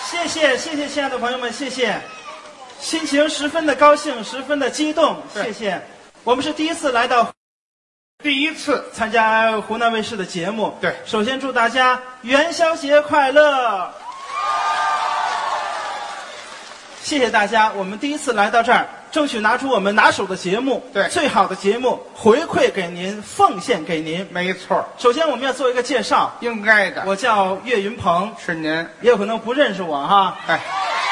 谢谢，亲爱的朋友们，谢谢，心情十分的高兴，十分的激动，谢谢。我们是第一次来到， 第一次参加湖南卫视的节目。 对， 首先祝大家元宵节快乐！谢谢大家，我们第一次来到这儿，争取拿出我们拿手的节目， 对， 最好的节目回馈给您，奉献给您。 没错。 首先我们要做一个介绍， 应该的。 我叫岳云鹏， 是您， 也有可能不认识我哈。 哎，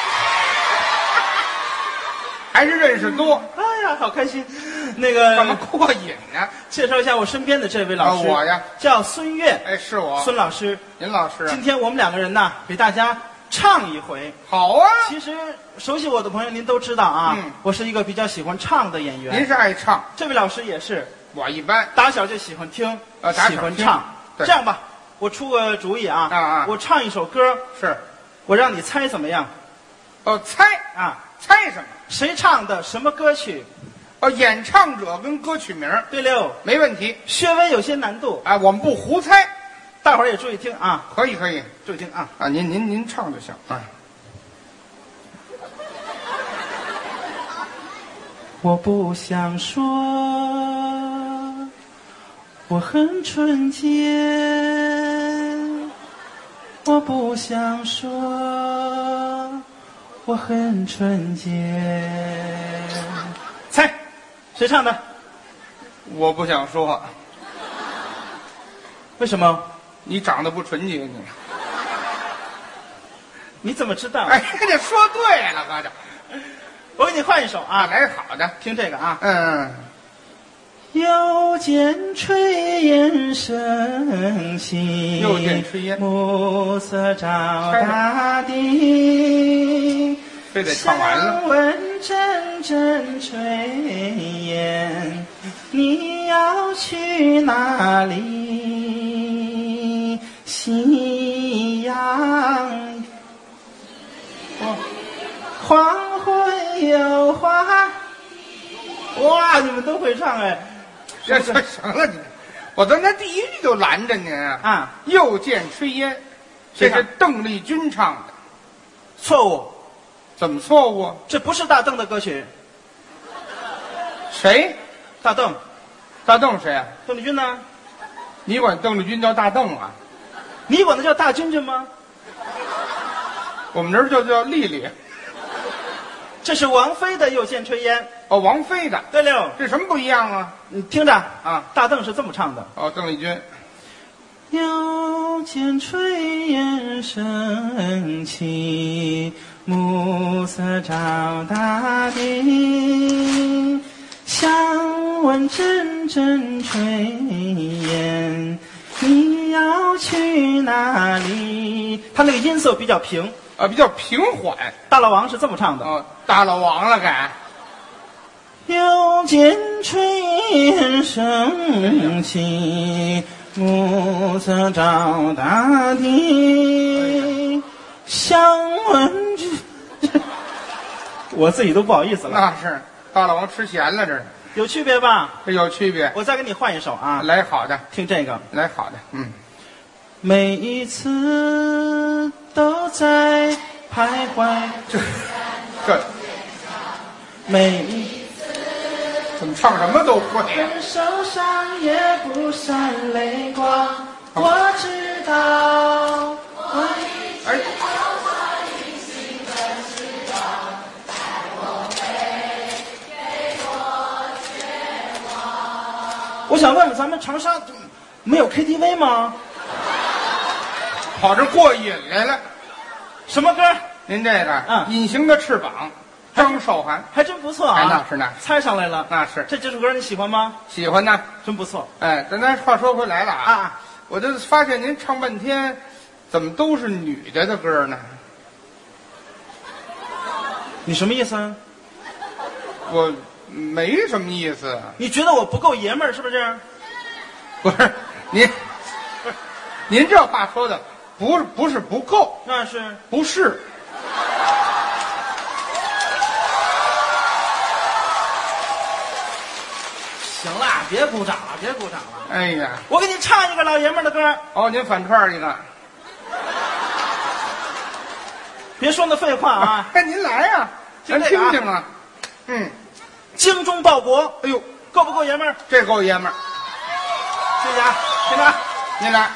还是认识多。 哎呀，好开心！那个干嘛过瘾呢？ 介绍一下我身边的这位老师， 我呀， 叫孙越。 哎，是我， 孙老师。 您老师， 今天我们两个人呢，给大家唱一回。 好啊。 其实熟悉我的朋友您都知道啊，我是一个比较喜欢唱的演员。 您是爱唱， 这位老师也是。 我一般， 打小就喜欢听，喜欢唱。这样吧，我出个主意啊，我唱一首歌， 是， 我让你猜怎么样？ 哦，猜啊， 猜什么？ 谁唱的什么歌曲？ 哦，演唱者跟歌曲名。 对溜， 没问题。 稍微有些难度。 哎，我们不胡猜， 大伙儿也注意听啊。 可以， 注意听啊。 啊，您唱就行啊。 我不想说，我很纯洁。我不想说，我很纯洁。猜，谁唱的？ 我不想说。 为什么？ 你长得不纯洁， 你怎么知道？ 哎，这说对了，哥这。 我给你换一首啊， 来好的， 听这个啊。 又见炊烟升起， 又见炊烟， 暮色照大地。 非得唱完了。 想问阵阵炊烟，你要去哪里？夕阳。黄昏有花，哇！你们都会唱哎， 这行了，你，我刚才第一句就拦着您啊！又见炊烟，这是邓丽君唱的， 错误。 怎么错误？ 这不是大邓的歌曲。 谁？ 大邓。 大邓谁啊？ 邓丽君呢？ 你管邓丽君叫大邓啊？ 你管她叫大君君吗？ 我们这儿就叫丽丽。 这是王菲的《又见炊烟》。 哦，王菲的。 对了， 这什么不一样啊？ 你听着啊， 大邓是这么唱的。 哦，邓丽君。 又见炊烟升起，暮色照大地。想问阵阵炊烟，你要去哪里？他那个音色比较平。 比较平缓。 大老王是这么唱的。 哦，大老王了该。 又见炊烟升起，暮色照大地。想问我自己都不好意思了。 那是大老王吃咸了，这是有区别吧？ 这有区别。 我再给你换一首啊。 来好的， 听这个。 来好的， 每一次都在徘徊， 这每一次怎么唱什么都会呀？ 手上也不闪泪光，我知道，我一直留下一心的希望，在我给我绝望。我想问问咱们长沙没有 KTV 吗？ 跑这过瘾来了。 什么歌？ 您这个隐形的翅膀，张韶涵， 还真不错啊。 那是那猜上来了。 那是这首歌你喜欢吗？ 喜欢呢， 真不错。 哎，咱话说回来了啊，我就发现您唱半天，怎么都是女的歌呢？ 你什么意思啊？ 我没什么意思。 你觉得我不够爷们儿是不是？ 不是，您这话说的不是不够， 那是不是？ 行了，别鼓掌了，别鼓掌了。 哎呀， 我给你唱一个老爷们儿的歌。 哦，您反串一个。 别说那废话啊！ 哎，您来呀，咱听听啊。 精忠报国。 哎呦， 够不够爷们儿？ 这够爷们儿。 谢谢啊，听着， 您来。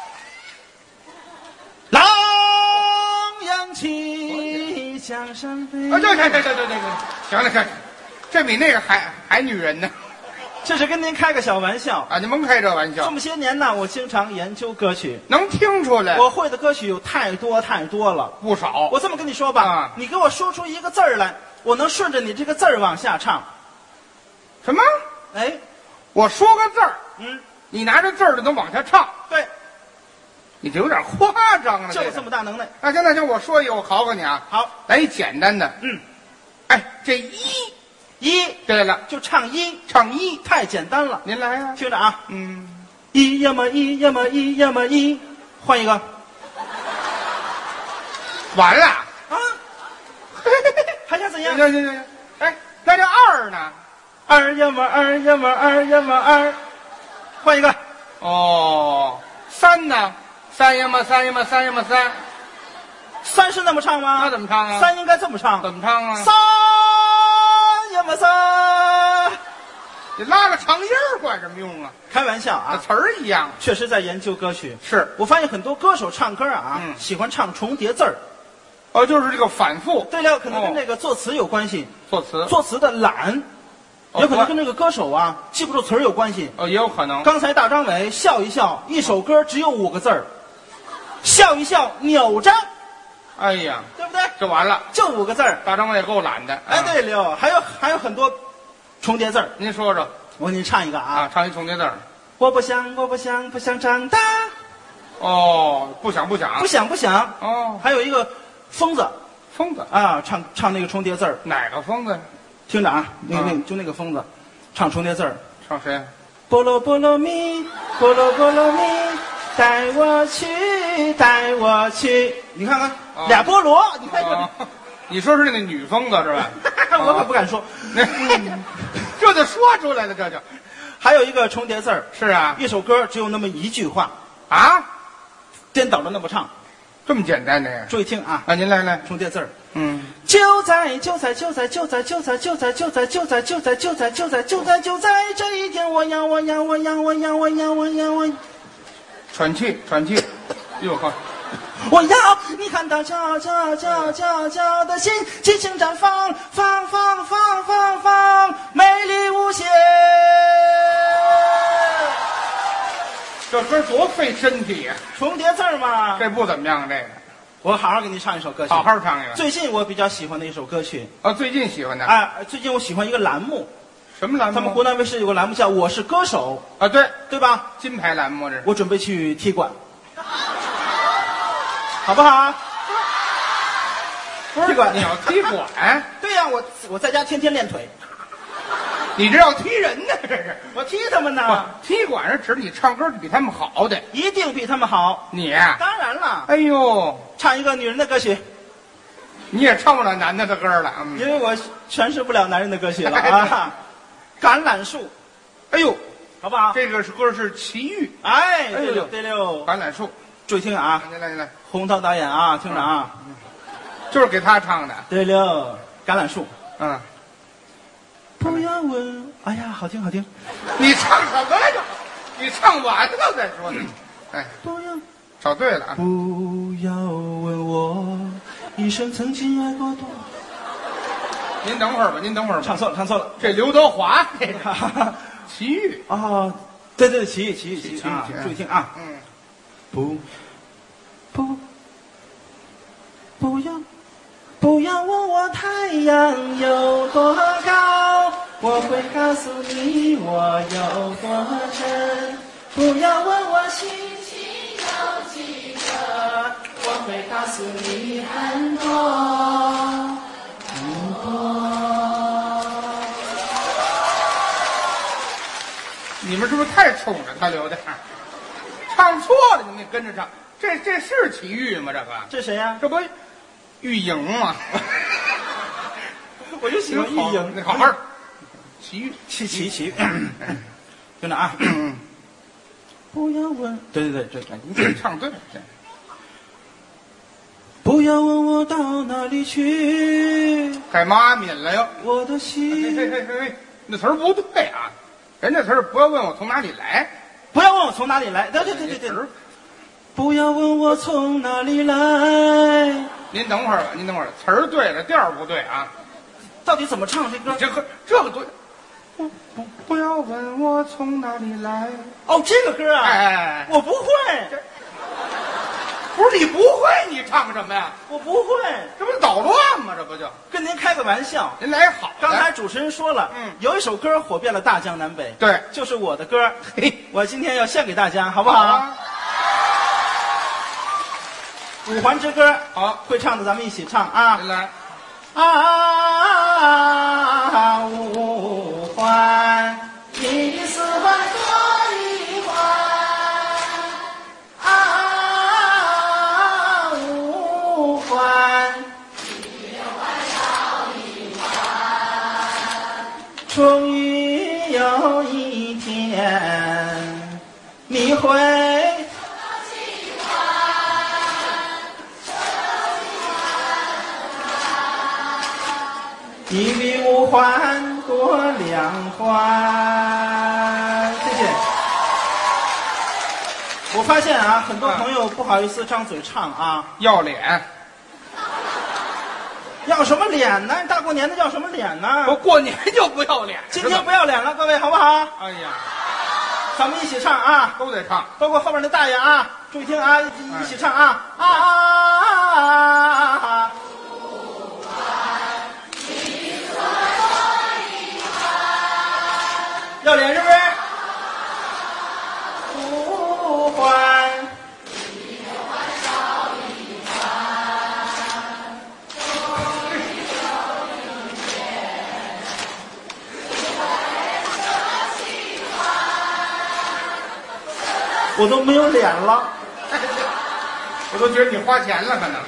狼扬起，江山飞。 啊，对，行了，这比那个还女人呢。 这是跟您开个小玩笑啊！你甭开这玩笑。 这么些年呢，我经常研究歌曲， 能听出来。 我会的歌曲有太多了， 不少。 我这么跟你说吧，你给我说出一个字儿来，我能顺着你这个字儿往下唱。 什么？ 哎， 我说个字儿，你拿着字儿就能往下唱。 对， 你这有点夸张了。 就这么大能耐。 啊，行，我说一个，我考考你啊。 好， 来一简单的。哎，这一，对了， 就唱一， 唱一， 太简单了。 您来呀， 听着啊，一呀嘛一呀嘛一呀嘛一，换一个， 完了啊，还想怎样？ 行，哎，那这二呢？ 二呀嘛二呀嘛二呀嘛二，换一个。 哦，三呢？三呀嘛三呀嘛三呀嘛三， 三是那么唱吗？ 那怎么唱啊？ 三应该这么唱。 怎么唱啊？ 三呀嘛三， 你拉个长音儿管什么用啊？ 开玩笑啊， 词儿一样。 确实在研究歌曲， 是我发现很多歌手唱歌啊，喜欢唱重叠字儿。 哦，就是这个反复。 对了，可能跟这个作词有关系。 作词的懒，也可能跟这个歌手啊记不住词儿有关系。 哦，也有可能。 刚才大张伟笑一笑，一首歌只有5个字儿，笑一笑扭张。 哎呀， 对不对？ 就完了， 就5个字儿。 大张伟也够懒的。 哎，对了，还有很多重叠字儿。 您说说， 我给你唱一个啊， 唱一重叠字儿。 我不想长大。 哦，不想。 哦，还有一个疯子啊，唱那个重叠字儿。 哪个疯子？ 听着啊，就那个疯子，唱重叠字儿。 唱谁？ 菠萝菠萝蜜，菠萝菠萝蜜，带我去。你看看，俩菠萝，你看这。 你说是那个女疯子是吧？ 我可不敢说。 这就说出来了，这就。 还有一个重叠字儿。 是啊， 一首歌只有那么一句话啊， 颠倒着那么唱。 这么简单的呀？ 注意听啊！ 您来， 重叠字儿。就在这一天，我要， 喘气，哟呵， 我要你看到悄的心，激情绽放，美丽无限。 这歌多费身体呀！ 重叠字儿嘛， 这不怎么样，这个。 我好好给你唱一首歌曲， 好好唱一个。 最近我比较喜欢的一首歌曲。 最近喜欢的。 最近我喜欢一个栏目。 什么栏目？ 他们湖南卫视有个栏目叫《我是歌手》 啊， 对吧？ 金牌栏目这是。 我准备去踢馆，好不好啊？ 不是，你要踢馆？ 对呀，我在家天天练腿。 你这要踢人呢？这是我踢他们呢。 踢馆是指你唱歌比他们好的， 一定比他们好。 你当然了。 哎呦， 唱一个女人的歌曲， 你也唱不了男的歌了， 因为我诠释不了男人的歌曲了啊。橄榄树， 哎呦， 好不好？ 这个歌是齐豫。 哎，对溜， 橄榄树， 注意听啊！ 您来， 洪涛导演啊，听着啊， 就是给他唱的。 对溜，橄榄树， 不要问，哎呀，好听。 你唱什么来着？你唱完了再说呢。哎， 不要， 找对了啊！ 不要问我一生曾经爱过多。 您等会儿吧， 唱错了。 这刘德华，齐豫啊，对，齐豫啊，注意听啊，不要问我太阳有多高，我会告诉你我有多深。不要问我星星有几个，我会告诉你很多。 你们是不是太宠着他刘的？唱错了，你们跟着唱。这是齐豫吗？ 这谁呀？ 这不玉莹吗？ 我就喜欢玉莹。 你好好，齐豫， 听着啊。不要问，对， 你唱对了。 不要问我到哪里去， 改妈敏了哟。 我的心。 嘿，那词儿不对啊，人家词儿不要问我从哪里来， 不要问我从哪里来。对，不要问我从哪里来。 您等会儿吧，词儿对了，调儿不对啊。 到底怎么唱这歌？ 这个对。不要问我从哪里来。 哦，这个歌啊， 哎， 我不会。 不是你不会，你唱什么呀？ 我不会， 这不是捣乱吗？这不就跟您开个玩笑。 您来好。 刚才主持人说了，有一首歌火遍了大江南北， 对， 就是我的歌。我今天要献给大家，好不好？五环之歌， 好， 会唱的咱们一起唱啊！ 来， 五环一四环多一环，五环一环少一环，终于有一天你会。一比五环多两环，谢谢。我发现啊，很多朋友不好意思张嘴唱啊， 要脸， 要什么脸呢？大过年的要什么脸呢？ 我过年就不要脸， 今天不要脸了，各位好不好？ 哎呀， 咱们一起唱啊， 都得唱， 包括后边的大爷啊，注意听啊，一起唱啊要脸是不是？五环一环少一环，我都没有脸了， 我都觉得你花钱了可能。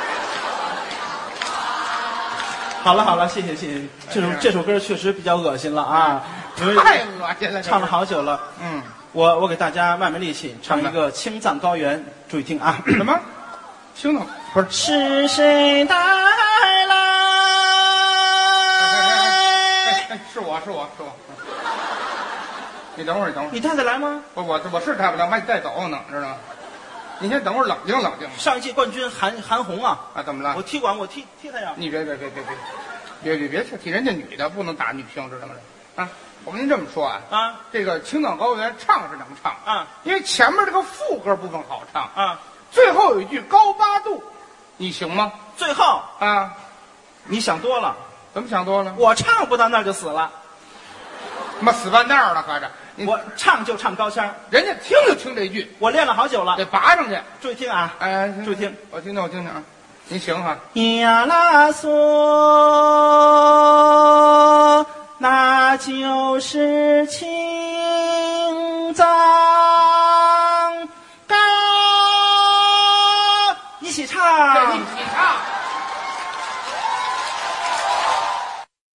好了，谢谢。这首歌确实比较恶心了啊， 太恶心了， 唱了好久了。我给大家卖卖力气，唱一个《青藏高原》，注意听啊。 什么？青藏不是？ 是谁带来？ 是我。你等会儿。 你带得来吗？ 我是带不了，把你带走呢，知道吗？你先等会儿，冷静。 上一季冠军韩红啊！ 啊，怎么了？ 我踢馆，我踢他呀！ 你别踢人家女的，不能打女性，知道吗？啊，我跟您这么说啊，这个青藏高原唱是能唱啊，因为前面这个副歌部分好唱啊，最后有一句高八度，你行吗？ 最后啊， 你想多了。 怎么想多了？ 我唱不到那儿就死了， 妈死半道了，合着。 我唱就唱高腔， 人家听就听这句， 我练了好久了， 得拔上去。 注意听啊！ 哎， 注意听， 我听听啊！您行哈？ 呀啦嗦，那就是情。